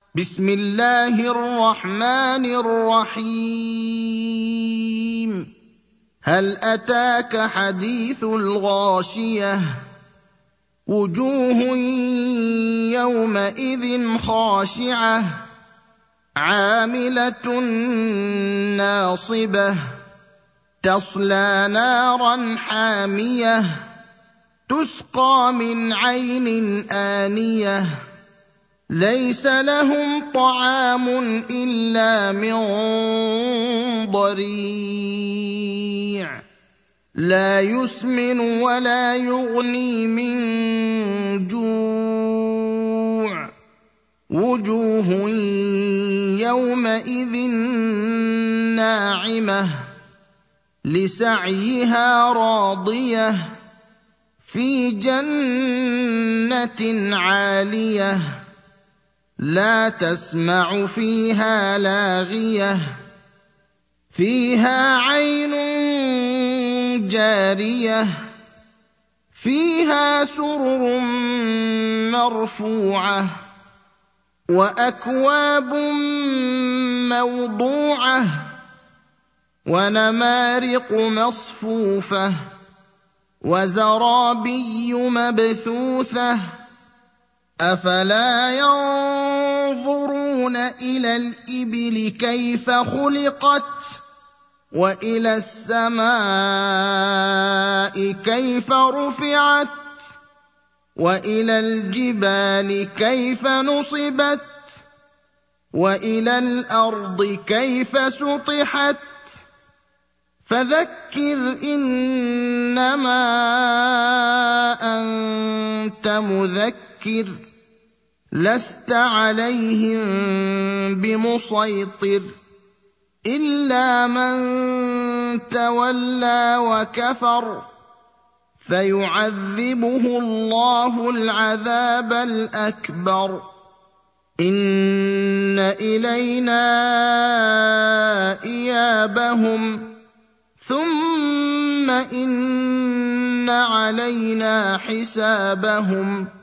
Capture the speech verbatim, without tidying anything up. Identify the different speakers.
Speaker 1: بسم الله الرحمن الرحيم هل أتاك حديث الغاشية وجوه يومئذ خاشعة عاملة ناصبة تصلى نارا حامية تسقى من عين آنية ليس لهم طعام إلا من ضريع لا يسمن ولا يغني من جوع وجوه يومئذ ناعمة لسعيها راضية في جنة عالية لا تسمع فيها لاغية فيها عين جارية فيها سرر مرفوعة وأكواب موضوعة ونمارق مصفوفة وزرابي مبثوثة أفلا ينظرون إلى الإبل كيف خلقت وإلى السماء كيف رفعت وإلى الجبال كيف نصبت وإلى الأرض كيف سطحت فذكر إنما أنت مذكر لست عليهم بمسيطر إلا من تولى وكفر فيعذبه الله العذاب الأكبر إن إلينا إيابهم ثم إن علينا حسابهم